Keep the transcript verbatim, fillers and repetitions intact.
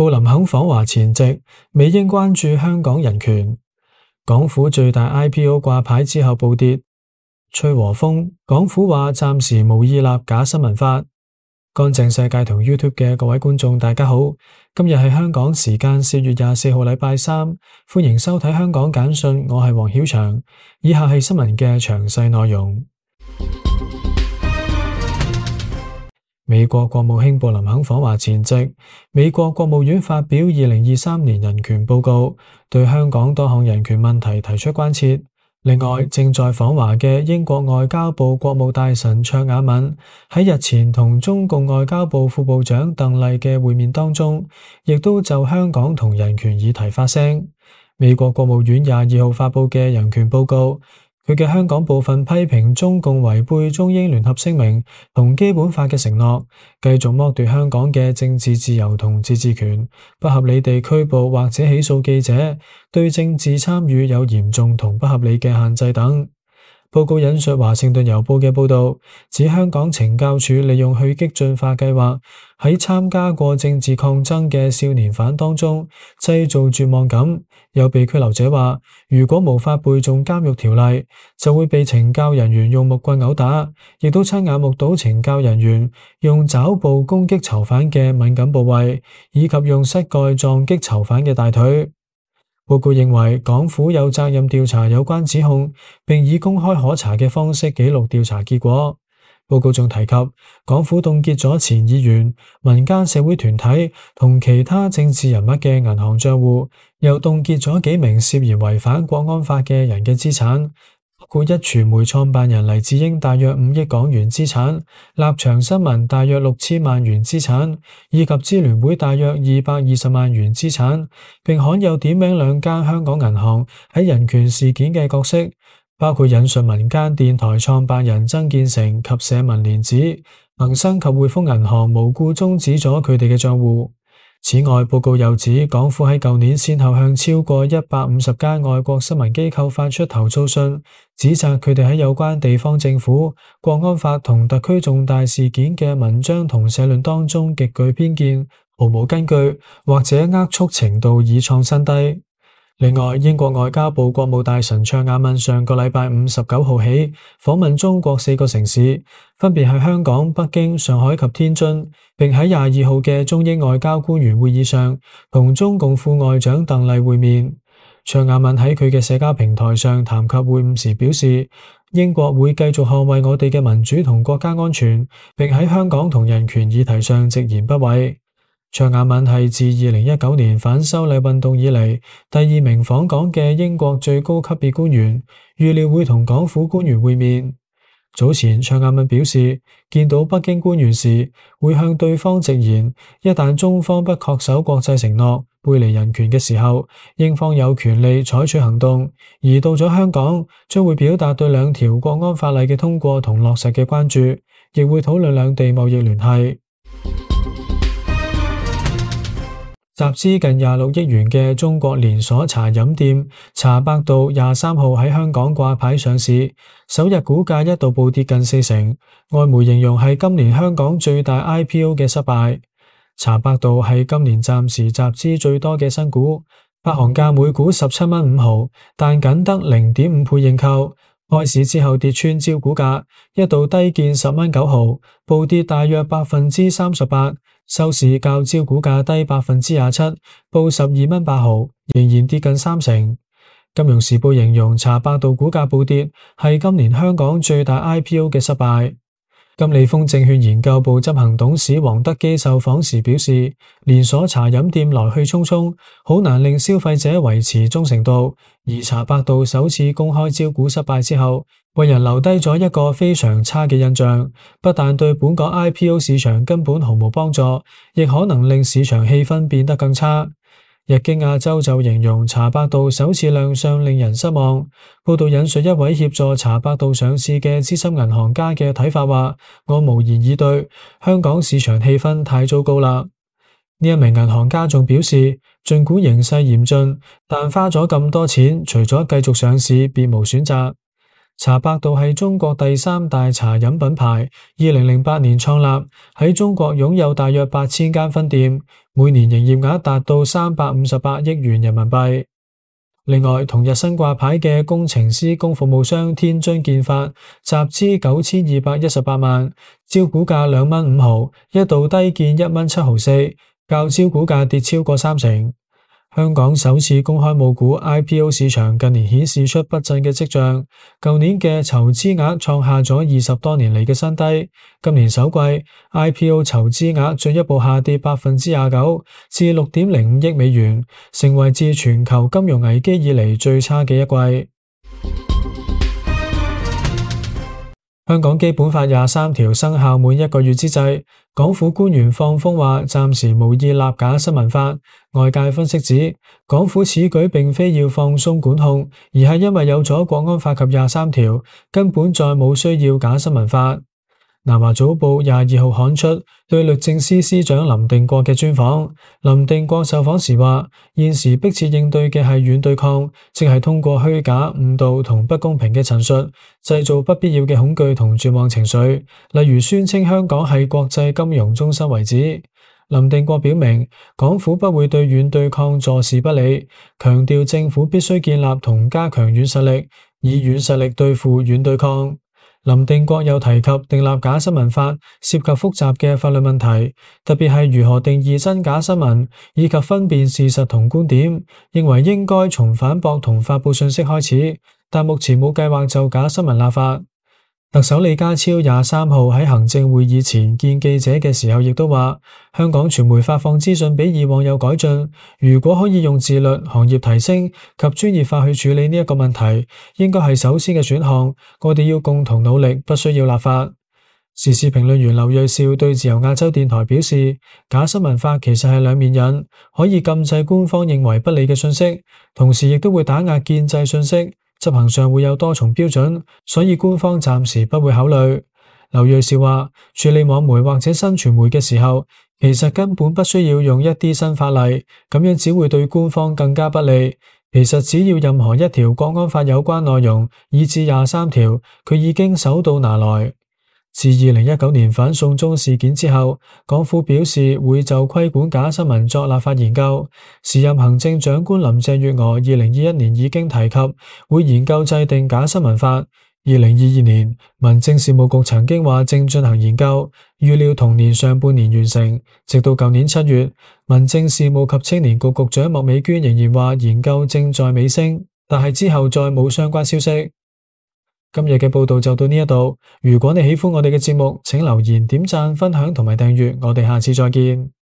布林肯訪華前夕，美英關注香港人權。港府最大 I P O 掛牌之後暴跌。吹和風，港府話暫時無意立假新聞法。乾淨世界同 YouTube 嘅各位觀眾大家好，今日係香港時間四月廿四號禮拜三，歡迎收睇香港簡訊，我係黃曉翔。以下係新聞嘅詳細內容。美國國務卿布林肯訪華前夕，美國國務院發表二零二三年人權報告，對香港多項人權問題提出關切。另外，正在訪華嘅英國外交部國務大臣卓雅敏喺日前同中共外交部副部長鄧麗嘅會面當中，亦都就香港同人權議題發聲。美國國務院廿二號發佈嘅人權報告，佢嘅香港部分批評中共違背中英聯合聲明同基本法嘅承諾，繼續剝奪香港嘅政治自由同自治權，不合理地拘捕或者起訴記者，對政治參與有嚴重同不合理嘅限制等。報告引述華盛頓郵報嘅報導，指香港懲教署利用去激進化計劃，喺參加過政治抗爭嘅少年犯當中製造絕望感。有被拘留者話，如果無法背誦監獄條例，就會被懲教人員用木棍毆打，亦都親眼目睹懲教人員用爪步攻擊囚犯嘅敏感部位，以及用膝蓋撞擊囚犯嘅大腿。報告認為港府有責任調查有關指控，並以公開可查嘅方式記錄調查結果。報告仲提及，港府凍結咗前議員、民間社會團體同其他政治人物嘅銀行賬戶，又凍結咗幾名涉嫌違反國安法嘅人嘅資產，包括一傳媒創辦人黎智英大約五億港元資產，立場新聞大約六千萬元資產，以及支聯會大約二百二十萬元資產，並罕有點名兩間香港銀行喺人權事件嘅角色，包括引述民間電台創辦人曾建成及社民連指恒生及匯豐銀行無故終止咗佢哋嘅賬戶。此外，報告又指港府喺舊年先後向超過一百五十間外國新聞機構發出投訴信，指責佢哋喺有關地方政府、國安法同特區重大事件嘅文章同社論當中極具偏見、毫無根據，或者訛促程度已創新低。另外，英國外交部國務大臣卓雅敏上個禮拜五十九號起訪問中國四個城市，分別係香港、北京、上海及天津，並喺廿二號嘅中英外交官員會議上同中共副外長鄧麗會面。卓雅敏喺佢嘅社交平台上談及會晤時表示，英國會繼續捍衛我哋嘅民主同國家安全，並喺香港同人權議題上直言不諱。卓雅敏係自二零一九年反修例運動以嚟第二名訪港嘅英國最高級別官員，預料會同港府官員會面。早前卓雅敏表示，見到北京官員時會向對方直言，一旦中方不恪守國際承諾，背離人權嘅時候，英方有權利採取行動。而到咗香港，將會表達對兩條國安法例嘅通過同落實嘅關注，亦會討論兩地貿易聯繫。集資近廿六億元嘅中國連鎖茶飲店茶百道廿三號喺香港掛牌上市，首日股價一度暴跌近四成，外媒形容係今年香港最大 I P O 嘅失敗。茶百道係今年暫時集資最多嘅新股，發行價每股十七蚊五毫，但僅得零點五倍認購。開市之後跌穿招股價，一度低見十蚊九毫，暴跌大約百分之三十八。收市較招股價低百分之廿七，報十二蚊八毫，仍然跌近三成。金融時報形容茶百道股價暴跌係今年香港最大 I P O 嘅失敗。金利豐證券研究部執行董事黃德基受訪時表示，連鎖茶飲店來去匆匆，好難令消費者維持忠誠度。而茶百道首次公開招股失敗之後，為人留低咗一個非常差嘅印象，不但對本港 I P O 市場根本毫無幫助，亦可能令市場氣氛變得更差。日經亞洲就形容茶百道首次亮相令人失望。報道引述一位協助茶百道上市嘅資深銀行家嘅睇法話，我無言以對，香港市場氣氛太糟糕啦。呢一名銀行家仲表示，儘管形勢嚴峻，但花咗咁多錢，除咗繼續上市，別無選擇。 茶百道係中國第三大茶飲品牌，二零零八年創立，喺中國擁有大約八千間分店，每年營業額達到三百五十八億元人民幣。另外，同日新掛牌嘅工程師工服務商天津建發集資九千二百一十八萬，招股價兩蚊五毫，一度低見一蚊七毫四，較招股價跌超過三成。香港首次公開募股 I P O 市場近年顯示出不振嘅跡象，舊年嘅籌資額創下咗二十多年嚟嘅新低，今年首季 I P O 籌資額進一步下跌百分之廿九，至六點零五億美元，成為自全球金融危機以嚟最差嘅一季。香港基本法廿三條生效滿一個月之際，港府官員放風話暫時無意立假新聞法。外界分析指，港府此舉並非要放鬆管控，而係因為有咗國安法及廿三條，根本再冇需要假新聞法。南華早報廿二號刊出對律政司司長林定國嘅專訪，林定國受訪時話，現時迫切應對嘅係軟對抗，即係通過虛假、誤導同不公平嘅陳述，製造不必要嘅恐懼同絕望情緒，例如宣稱香港係國際金融中心為止。林定國表明，港府不會對軟對抗坐視不理，強調政府必須建立同加強軟實力，以軟實力對付軟對抗。林定國又提及訂立假新聞法涉及複雜嘅法律問題，特別係如何定義真假新聞，以及分辨事實同觀點，認為應該從反駁同發佈信息開始，但目前冇計劃就假新聞立法。特首李家超廿三號喺行政會議前見記者嘅時候，亦都話香港傳媒發放資訊比以往有改進，如果可以用自律、行業提升及專業化去處理呢一個問題，應該係首先嘅選項。我哋要共同努力，不需要立法。時事評論員劉銳紹對自由亞洲電台表示，假新聞法其實係兩面刃，可以禁制官方認為不利嘅信息，同時亦都會打壓建制信息。執行上會有多重標準，所以官方暫時不會考慮。劉銳紹話，處理網媒或者新傳媒嘅時候，其實根本不需要用一啲新法例，咁樣只會對官方更加不利。其實只要任何一條國安法有關內容，以至廿三條，佢已經手到拿來。自二零一九年反送中事件之後，港府表示會就規管假新聞作立法研究。時任行政長官林鄭月娥二零二一年已經提及會研究制定假新聞法。二零二二年，民政事務局曾經話正進行研究，預料同年上半年完成。直到舊年七月，民政事務及青年局局長麥美娟仍然話研究正在尾聲，但係之後再冇相關消息。今日嘅報道就到呢一度，如果你喜歡我哋嘅節目，請留言、點讚、分享同埋訂閱，我哋下次再見。